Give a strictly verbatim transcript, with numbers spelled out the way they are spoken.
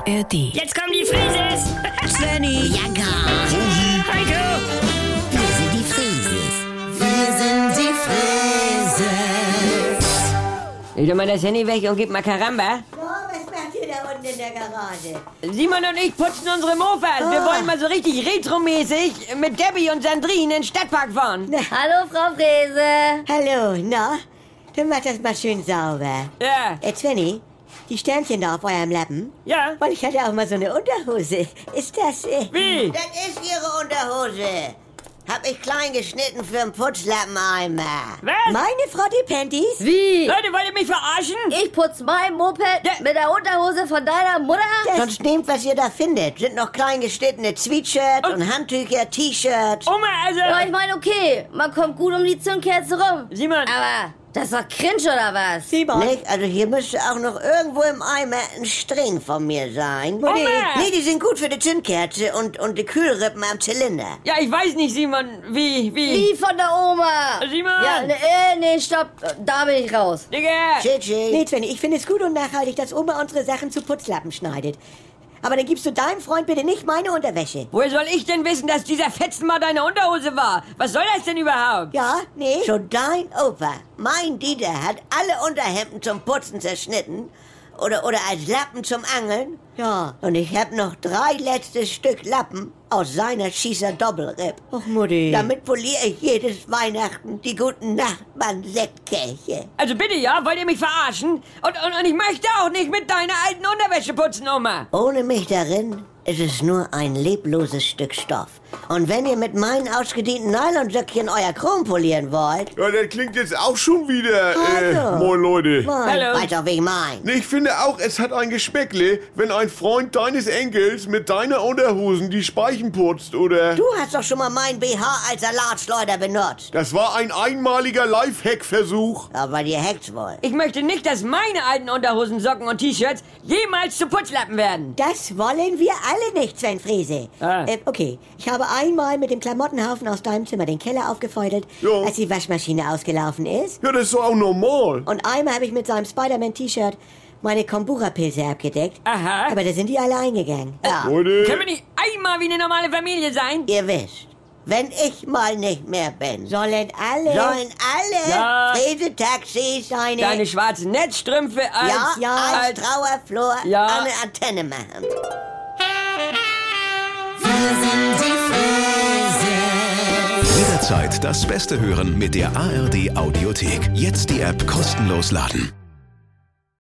R D. Jetzt kommen die Frieses! Svenny, Ja, gar. Heiko! Wir sind die Frieses. wir sind die Frises. Leg doch mal das Handy weg und gib mal Karamba. Oh, was macht ihr da unten in der Garage? Simon und ich putzen unsere Mofas. Wir Ah. wollen mal so richtig retromäßig mit Debbie und Sandrine in den Stadtpark fahren. Hallo, Frau Frese. Hallo, na? Dann macht das mal schön sauber. Ja, Äh, Svenny, die Sternchen da auf eurem Lappen? ja. Weil ich hatte auch mal so eine Unterhose. Ist das... Äh, Wie? Das ist Ihre Unterhose. Hab ich klein geschnitten für einen Putzlappeneimer. Was? meine Frau die Panties? Wie? Leute, wollt ihr mich verarschen? Ich putz mein Moped Ja. mit der Unterhose von deiner Mutter? Sonst nehmt, was ihr da findet. Sind noch klein geschnittene Sweatshirt und Handtücher, T-Shirts. Oma, also... Ja, ich meine, okay, man kommt gut um die Zündkerze rum. Simon. Aber das ist doch cringe, oder was? Simon. Nicht? Also hier müsste auch noch irgendwo im Eimer ein String von mir sein. Oma! Nee, die sind gut für die Zündkerze und, und die Kühlrippen amZylinder. Ja, ich weiß nicht, Simon, wie, wie... Wie von der Oma. Simon! Ja, ne, äh, nee, stopp, da bin ich raus. Digga! Chichi. Nee, Svenny, ich finde es gut und nachhaltig, dass Oma unsere Sachen zu Putzlappen schneidet. Aber dann gibst du deinem Freund bitte nicht meine Unterwäsche. Woher soll ich denn wissen, dass dieser Fetzen mal deine Unterhose war? Was soll das denn überhaupt? Ja, nee? Schon dein Opa, mein Dieter, hat alle Unterhemden zum Putzen zerschnitten. Oder, oder als Lappen zum Angeln. Ja. Und ich hab noch drei letzte Stück Lappen aus seiner Schießer Doppelripp. Och, Mutti. Damit poliere ich jedes Weihnachten die guten Nachbarn-Sektkelche. Also bitte, ja, wollt ihr mich verarschen? Und, und, und ich möchte auch nicht mit deiner alten Unterwäsche putzen, Oma. Ohne mich darin ist es nur ein lebloses Stück Stoff. Und wenn ihr mit meinen ausgedienten Nylonsöckchen euer Chrom polieren wollt, Ja, das klingt jetzt auch schon wieder, äh, Hallo. moin Leute. Moin. Hallo. weißt auch, wie ich mein. Nee, ich finde auch, es hat ein Geschmäckle, wenn ein Freund deines Enkels mit deiner Unterhosen die Speichen putzt, oder? Du hast doch schon mal mein B H als Salatschleuder benutzt. Das war ein einmaliger Lifehack-Versuch. Aber ihr hackt's wohl. Ich möchte nicht, dass meine alten Unterhosen, Socken und T-Shirts jemals zu Putzlappen werden. Das wollen wir alle nicht, Sven Frese. Ah. Äh, okay, ich habe einmal mit dem Klamottenhaufen aus deinem Zimmer den Keller aufgefeudelt, Ja. als die Waschmaschine ausgelaufen ist. Ja, das ist doch auch normal. Und einmal habe ich mit seinem Spider-Man-T-Shirt meine Kombura-Pilze abgedeckt. Aha. Aber da sind die alle eingegangen. Ja, Leute, Können wir nicht einmal wie eine normale Familie sein? ihr wisst, wenn ich mal nicht mehr bin, Sollen alle... sollen alle Ja. Fräse-Taxis Deine... Deine schwarzen Netzstrümpfe als... ja, ja, als Trauerflor Ja. an eine Antenne machen. Jederzeit das Beste hören mit der A R D Audiothek. Jetzt die App kostenlos laden.